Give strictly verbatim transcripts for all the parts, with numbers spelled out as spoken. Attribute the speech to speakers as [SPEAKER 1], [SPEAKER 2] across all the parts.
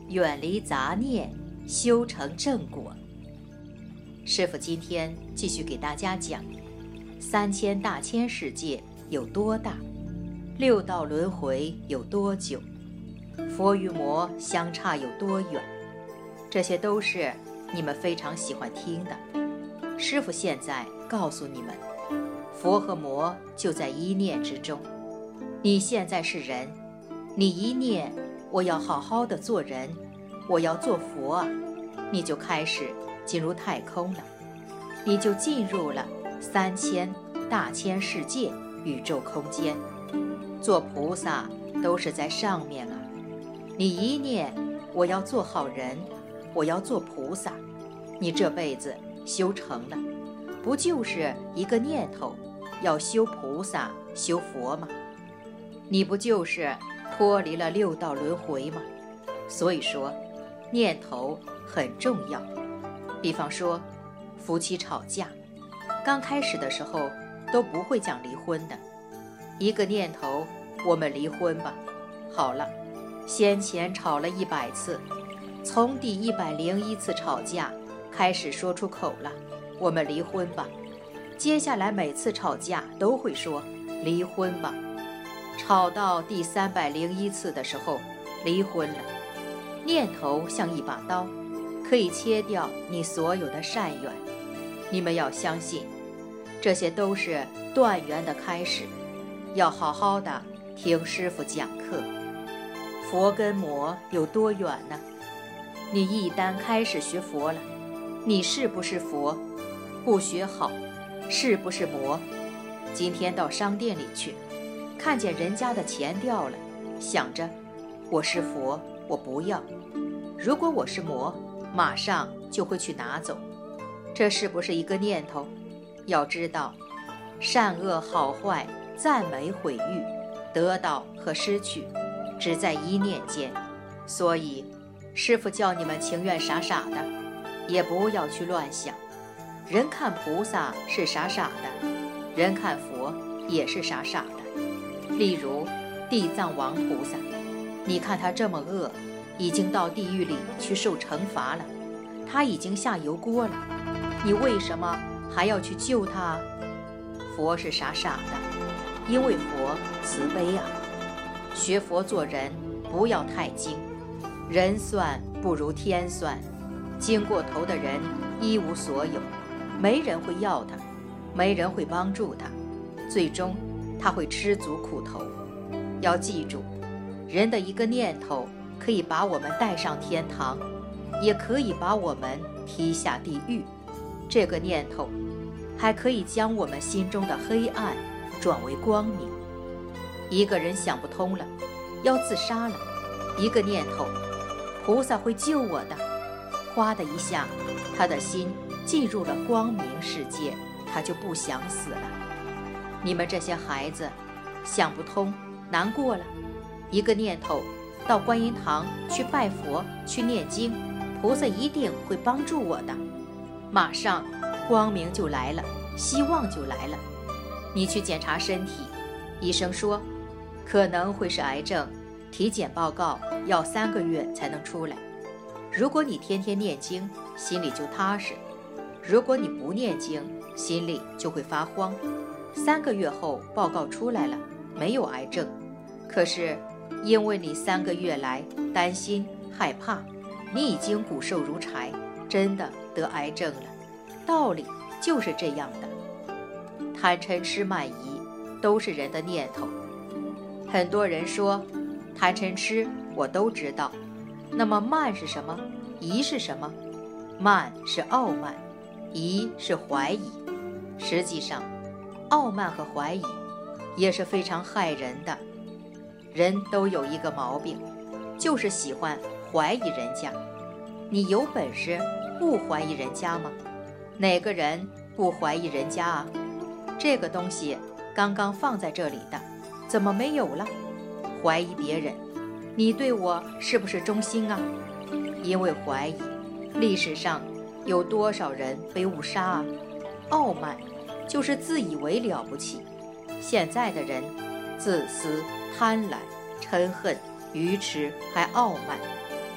[SPEAKER 1] 远离杂念，修成正果。师父今天继续给大家讲三千大千世界有多大，六道轮回有多久，佛与魔相差有多远。这些都是你们非常喜欢听的。师父现在告诉你们，佛和魔就在一念之中。你现在是人，你一念我要好好的做人，我要做佛啊，你就开始进入太空了，你就进入了三千大千世界宇宙空间。做菩萨都是在上面啊，你一念我要做好人，我要做菩萨，你这辈子修成了，不就是一个念头要修菩萨修佛吗？你不就是脱离了六道轮回吗？所以说念头很重要。比方说夫妻吵架，刚开始的时候都不会讲离婚的，一个念头我们离婚吧，好了，先前吵了一百次，从第一百零一次吵架开始说出口了，我们离婚吧。接下来每次吵架都会说离婚吧，吵到第三百零一次的时候离婚了。念头像一把刀，可以切掉你所有的善缘。你们要相信，这些都是断缘的开始，要好好的听师父讲课。佛跟魔有多远呢？你一旦开始学佛了，你是不是佛？不学好，是不是魔？今天到商店里去，看见人家的钱掉了，想着我是佛，我不要。如果我是魔，马上就会去拿走。这是不是一个念头？要知道，善恶好坏、赞美毁誉、得到和失去，只在一念间。所以师父叫你们情愿傻傻的，也不要去乱想。人看菩萨是傻傻的，人看佛也是傻傻的。例如地藏王菩萨，你看他这么恶，已经到地狱里去受惩罚了，他已经下油锅了，你为什么还要去救他？佛是傻傻的，因为佛慈悲啊。学佛做人不要太精，人算不如天算，精过头的人一无所有，没人会要他，没人会帮助他，最终他会吃足苦头。要记住，人的一个念头可以把我们带上天堂，也可以把我们踢下地狱。这个念头还可以将我们心中的黑暗转为光明。一个人想不通了，要自杀了，一个念头，菩萨会救我的，哗的一下，他的心进入了光明世界，他就不想死了。你们这些孩子想不通，难过了，一个念头，到观音堂去拜佛，去念经，菩萨一定会帮助我的，马上光明就来了，希望就来了。你去检查身体，医生说可能会是癌症，体检报告要三个月才能出来。如果你天天念经，心里就踏实；如果你不念经，心里就会发慌。三个月后报告出来了，没有癌症，可是因为你三个月来担心害怕，你已经骨瘦如柴，真的得癌症了。道理就是这样的。贪嗔痴慢疑都是人的念头。很多人说贪嗔痴我都知道，那么慢是什么？疑是什么？慢是傲慢，疑是怀疑。实际上傲慢和怀疑也是非常害人的。人都有一个毛病，就是喜欢怀疑人家。你有本事不怀疑人家吗？哪个人不怀疑人家啊？这个东西刚刚放在这里的，怎么没有了？怀疑别人，你对我是不是忠心啊？因为怀疑，历史上有多少人被误杀啊？傲慢就是自以为了不起。现在的人自私、贪婪、嗔恨、愚痴，还傲慢。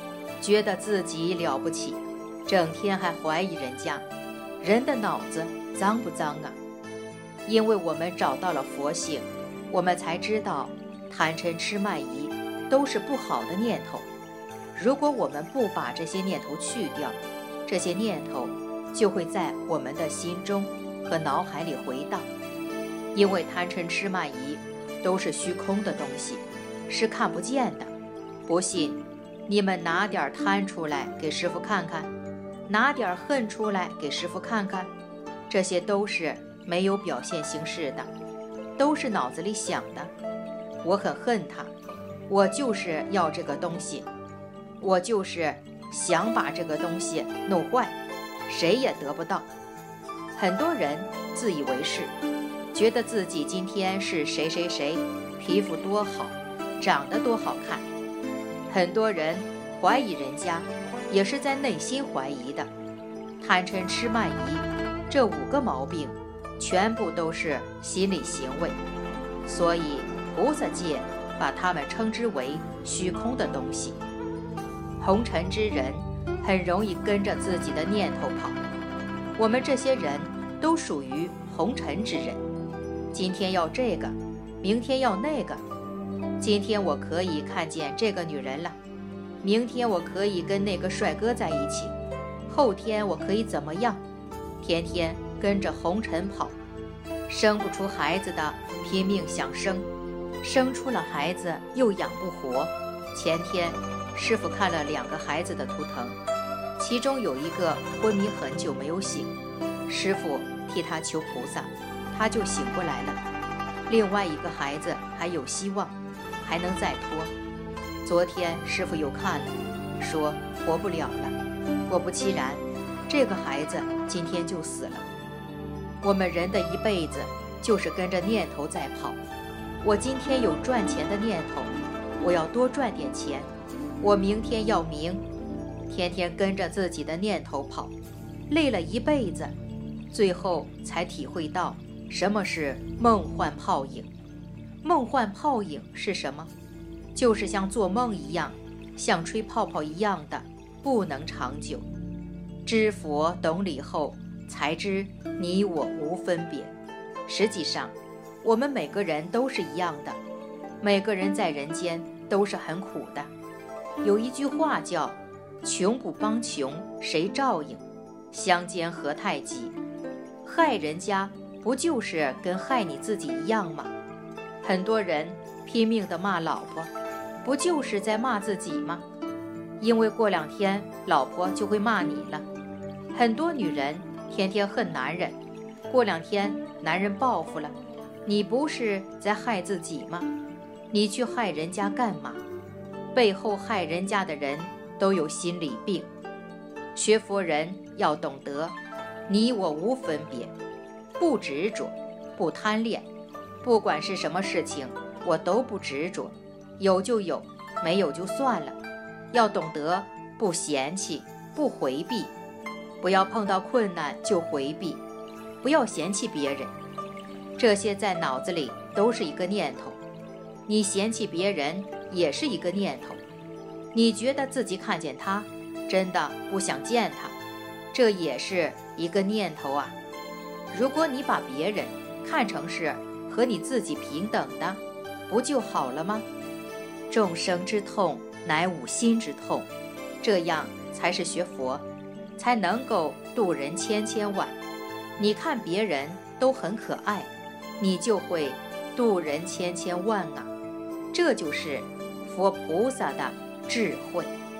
[SPEAKER 1] 觉得自己了不起，整天还怀疑人家。人的脑子脏不脏啊？因为我们找到了佛性，我们才知道贪嗔痴慢疑都是不好的念头。如果我们不把这些念头去掉，这些念头就会在我们的心中和脑海里回荡。因为贪嗔痴慢疑都是虚空的东西，是看不见的。不信，你们拿点贪出来给师父看看，拿点恨出来给师父看看，这些都是没有表现形式的，都是脑子里想的。我很恨他，我就是要这个东西，我就是想把这个东西弄坏，谁也得不到。很多人自以为是，觉得自己今天是谁谁谁，皮肤多好，长得多好看。很多人怀疑人家，也是在内心怀疑的。贪嗔痴慢疑这五个毛病全部都是心理行为，所以菩萨界把它们称之为虚空的东西。红尘之人很容易跟着自己的念头跑，我们这些人都属于红尘之人。今天要这个，明天要那个。今天我可以看见这个女人了，明天我可以跟那个帅哥在一起，后天我可以怎么样？天天跟着红尘跑。生不出孩子的拼命想生，生出了孩子又养不活。前天师父看了两个孩子的图腾，其中有一个昏迷很久没有醒，师父替他求菩萨，他就醒过来了。另外一个孩子还有希望，还能再拖。昨天师父又看了，说活不了了。果不其然，这个孩子今天就死了。我们人的一辈子就是跟着念头在跑。我今天有赚钱的念头，我要多赚点钱。我明天要名，天天跟着自己的念头跑，累了一辈子，最后才体会到什么是梦幻泡影。梦幻泡影是什么？就是像做梦一样，像吹泡泡一样的，不能长久。知佛懂理后，才知你我无分别。实际上，我们每个人都是一样的，每个人在人间都是很苦的。有一句话叫穷不帮穷，谁照应？相煎何太急？害人家不就是跟害你自己一样吗？很多人拼命地骂老婆，不就是在骂自己吗？因为过两天老婆就会骂你了。很多女人天天恨男人，过两天男人报复了，你不是在害自己吗？你去害人家干嘛？背后害人家的人都有心理病。学佛人要懂得你我无分别，不执着，不贪恋，不管是什么事情我都不执着，有就有，没有就算了。要懂得不嫌弃，不回避，不要碰到困难就回避，不要嫌弃别人。这些在脑子里都是一个念头，你嫌弃别人也是一个念头。你觉得自己看见他，真的不想见他，这也是一个念头啊。如果你把别人看成是和你自己平等的，不就好了吗？众生之痛乃吾心之痛，这样才是学佛，才能够度人千千万。你看别人都很可爱，你就会度人千千万啊。这就是佛菩萨的智慧。